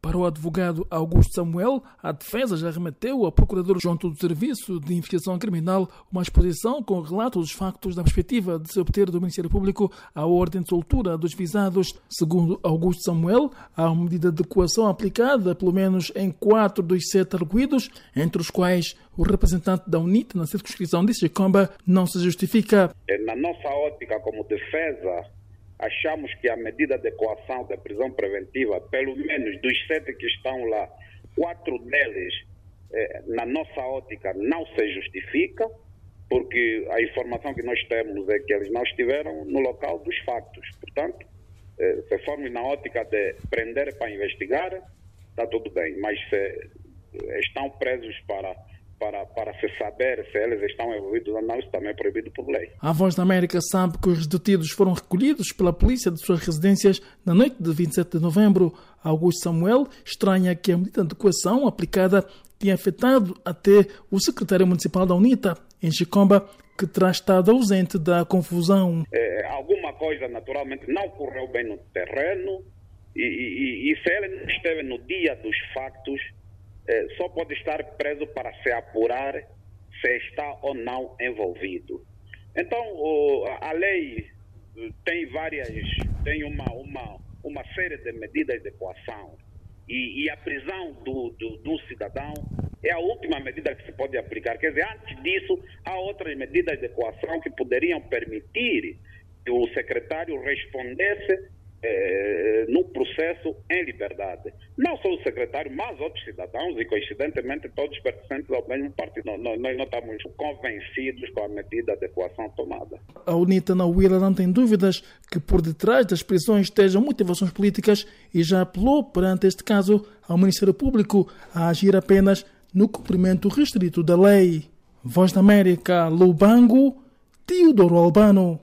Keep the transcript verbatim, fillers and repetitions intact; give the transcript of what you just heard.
Para o advogado Augusto Samuel, a defesa já remeteu ao procurador junto do Serviço de Investigação Criminal uma exposição com relato dos factos da perspectiva de se obter do Ministério Público a ordem de soltura dos visados. Segundo Augusto Samuel, há uma medida de coação aplicada pelo menos em quatro dos sete arguidos, entre os quais o representante da UNITA na circunscrição de Chicomba não se justifica. Na nossa ótica como defesa, achamos que a medida de coação da prisão preventiva, pelo menos dos sete que estão lá, quatro deles, eh, na nossa ótica, não se justifica, porque a informação que nós temos é que eles não estiveram no local dos factos. Portanto, eh, se formos na ótica de prender para investigar, está tudo bem, mas se estão presos para... Para, para se saber se eles estão envolvidos ou não, isso também é proibido por lei. A Voz da América sabe que os detidos foram recolhidos pela polícia de suas residências na noite de vinte e sete de novembro. Augusto Samuel estranha que a medida de coação aplicada tenha afetado até o secretário municipal da UNITA, em Chicomba, que terá estado ausente da confusão. É, alguma coisa, naturalmente, não correu bem no terreno e, e, e se ele não esteve no dia dos factos, só pode estar preso para se apurar se está ou não envolvido. Então, a lei tem várias, tem uma, uma, uma série de medidas de coação e, e a prisão do, do, do cidadão é a última medida que se pode aplicar. Quer dizer, antes disso, há outras medidas de coação que poderiam permitir que o secretário respondesse Eh, no processo em liberdade. Não só o secretário, mas outros cidadãos e, coincidentemente, todos pertencentes ao mesmo partido. Nós, nós não estamos convencidos com a medida de coação tomada. A UNITA na Huila não tem dúvidas que por detrás das prisões estejam motivações políticas e já apelou perante este caso ao Ministério Público a agir apenas no cumprimento restrito da lei. Voz da América, Lubango, Teodoro Albano.